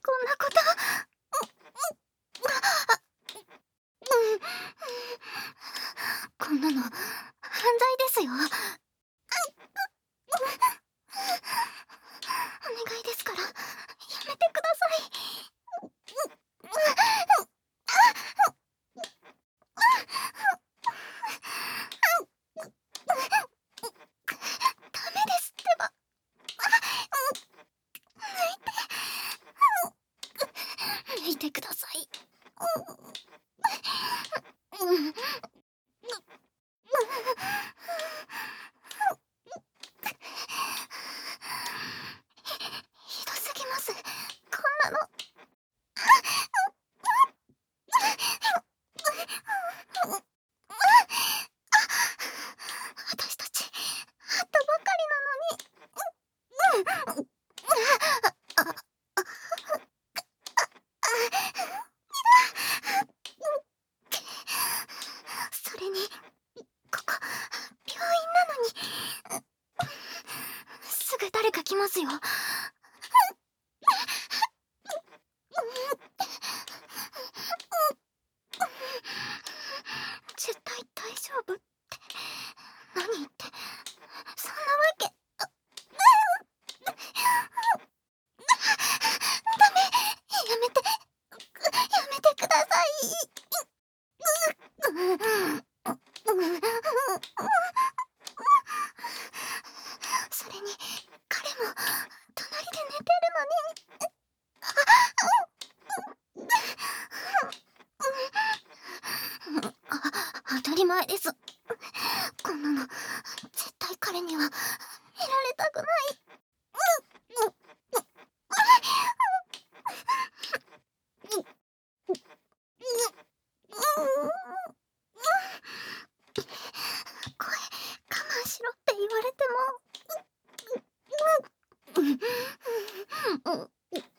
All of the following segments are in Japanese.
こんなこと。こんなの犯罪ですよ。お願いですからやめてください。ダメですってば。抜いてください。ひどすぎます、こんなの。私たち会ったばかりなのに。それにここ病院なのに。すぐ誰か来ますよ。絶対大丈夫って何言って、そんなわけ。ダメ、やめてください。それに彼も隣で寝てるのに。当たり前です。こんなの絶対彼には見られたくない。声我慢しろって言われても。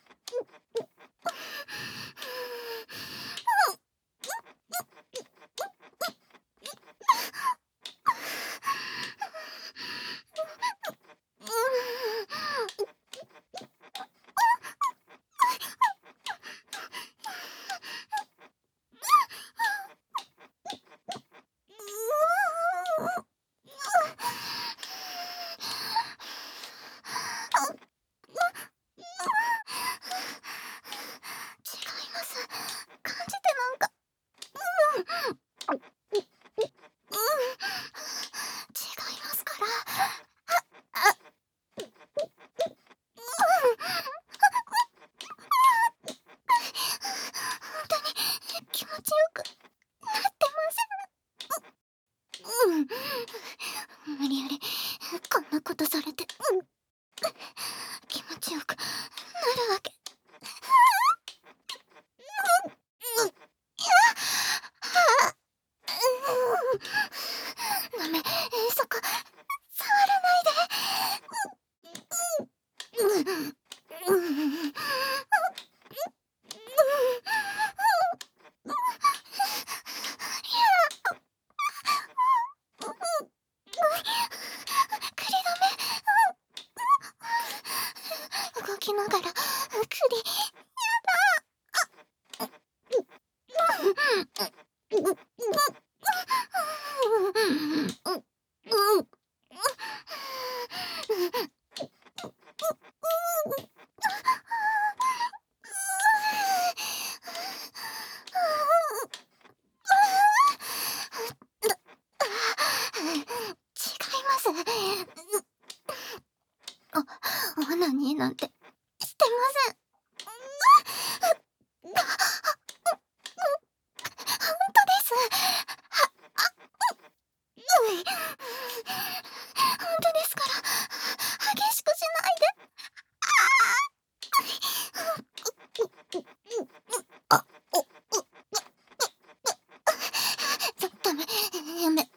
違います、感じてなんか。違いますから。本当に気持ちよくなってません。無理やりこんなことされて気持ちよくなるわけ。ダメ、そこ触らないで。栗ダメ。動きながら栗。違います。オナニーなんてしてません。本当です。本当ですから、激しくしないで。ダメ、やめ。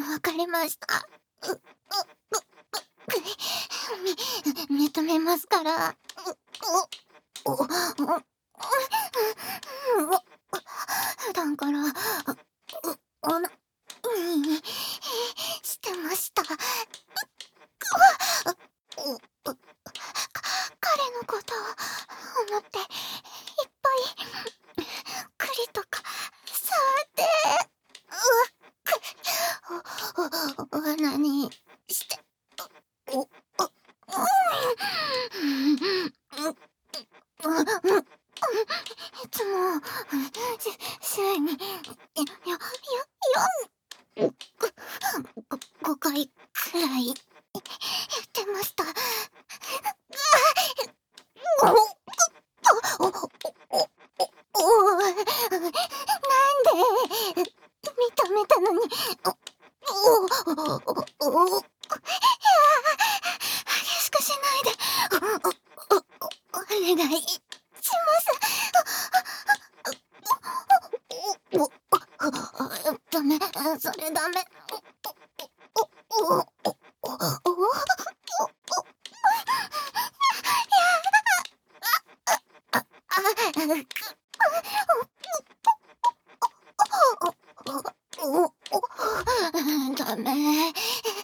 わかりました。認めますから。普段から、してました。彼のことを思って、いっぱい、栗とか、触って、罠にして、いつも、週に、5回くらい、やってました。なんで認めたのに、激しくしないで、お願いします。ダメ、それダメ。ダメ。いく、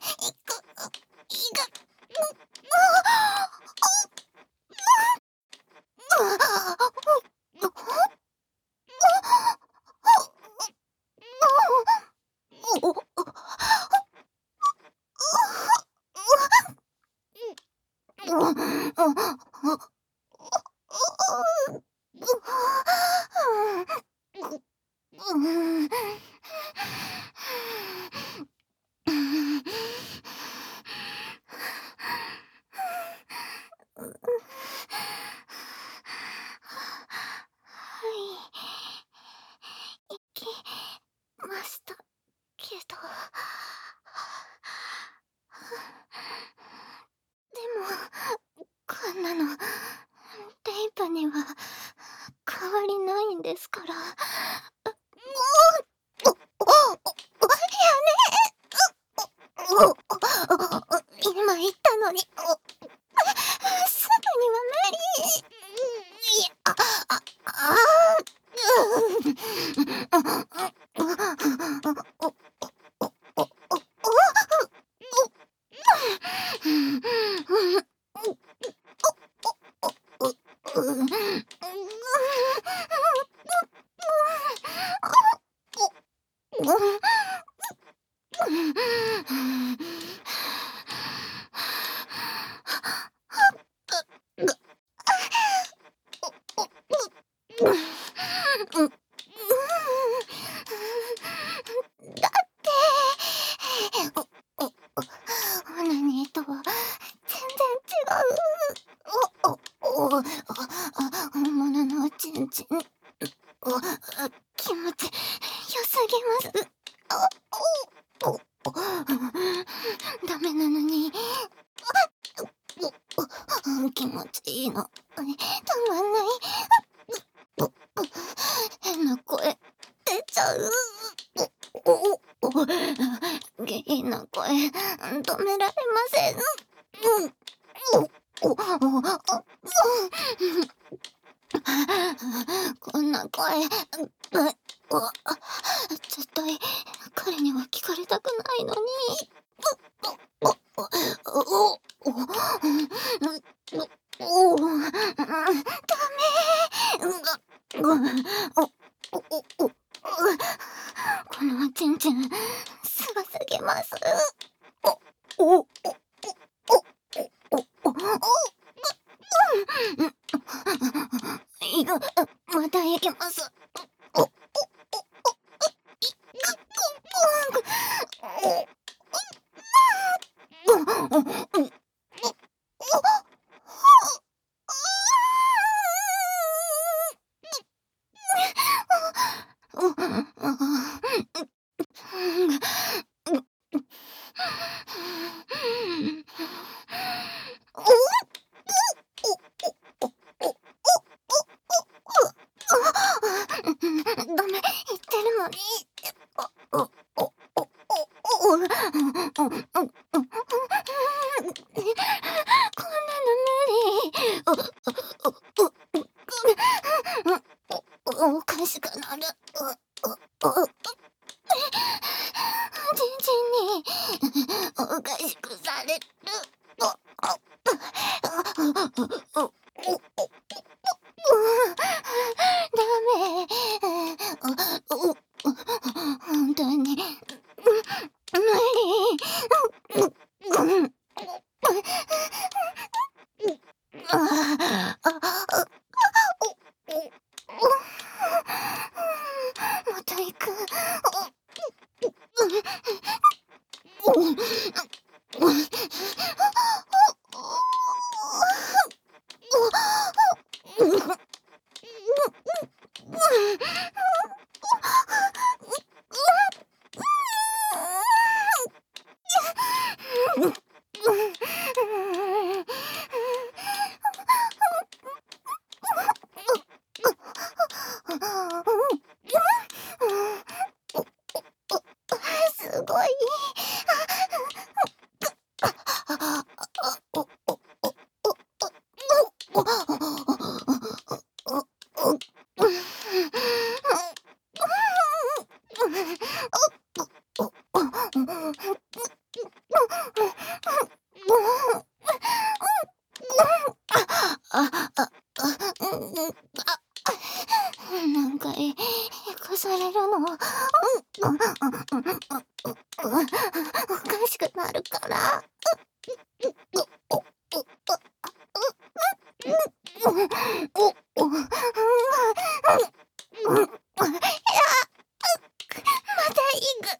行きましたけど、でもこんなのレイパには変わりないんですから。今言ったのに、すぐには無理。いや、だって、オナニーとは全然違う。本物のチンチン。気持ち良すぎます。ダメなのに、気持ちいいの。たまんない。変な声出ちゃう。下品な声止められません。こんな声、絶対彼には聞かれたくないのに。ダメ。このチンチンすごすぎます。また行きます。ダメ言ってるのに。 おかしくなる。じんじんにおかしくされる。ダメ。ほんとに無理。また行く。すごい。何回行かされるの。おかしくなるから。また行く。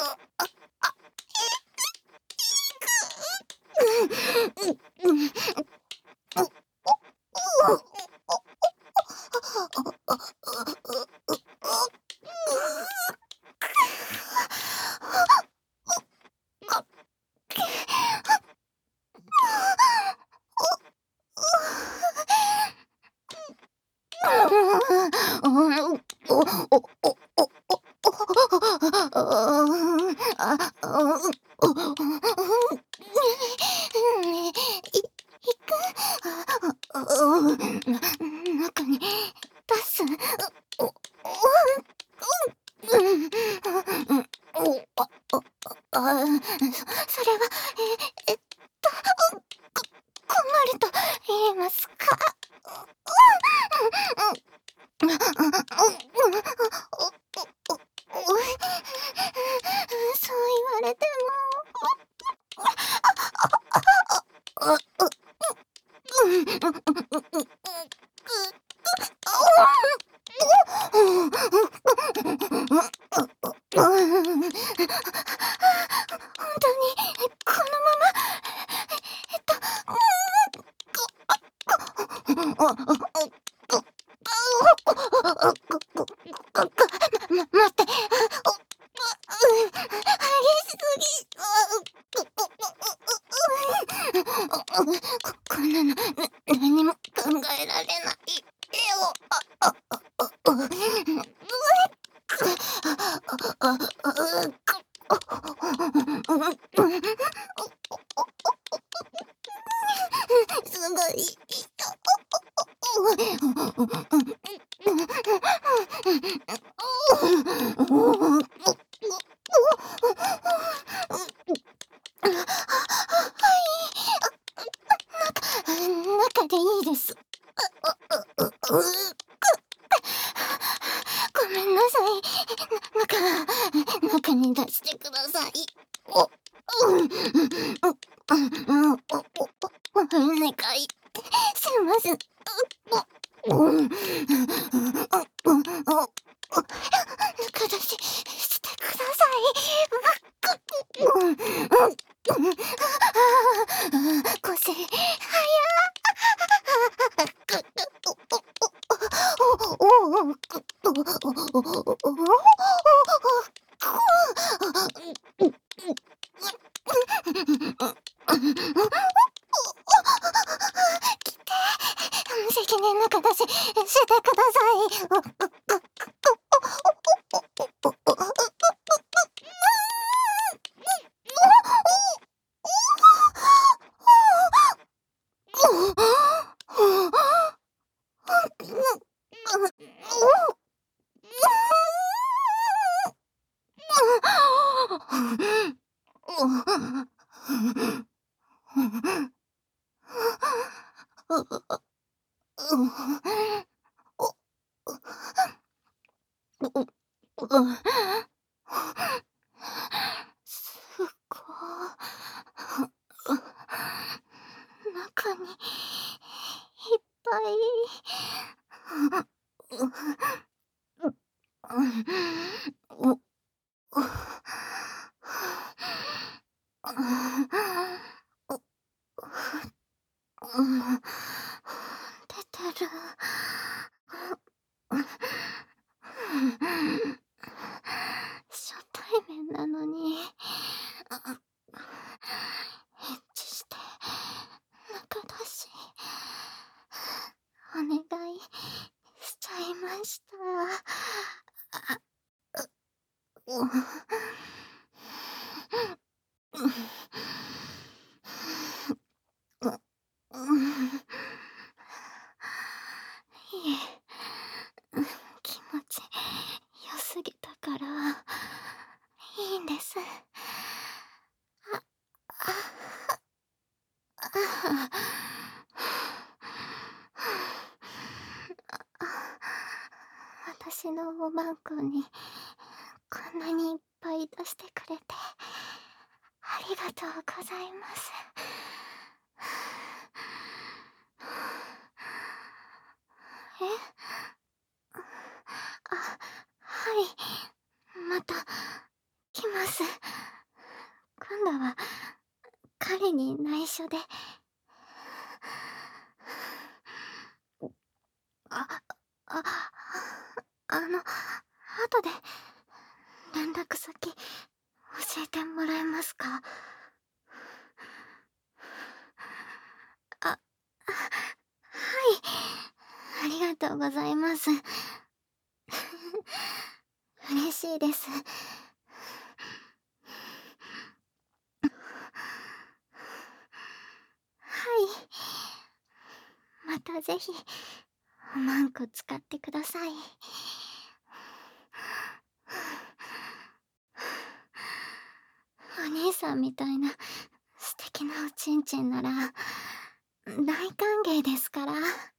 中に出す。それは、えっと、困ると言いますか。そう言われても。ほんとにこのまま、待って。激しすぎ。こんなの、何も考えられないよ。すごい。中でいいです。ごめんなさい。中に出してください。お願いします。中出ししてください。腰はや。責任なく出ししてください。 すご。中にいっぱい。お出てる。初対面なのに、エッチして中だし、お願いしちゃいました。いえ、気持ち良すぎたからいいんです。私のおまんこにこんなにいっぱい出してくれてありがとうございます。え、はい、また来ます。今度は彼に内緒で。あ、あ、後で連絡先教えてもらえますか？あ、はい、ありがとうございます。嬉しいです。はい。またぜひ、おまんこ使ってください。お兄さんみたいな素敵なおちんちんなら大歓迎ですから。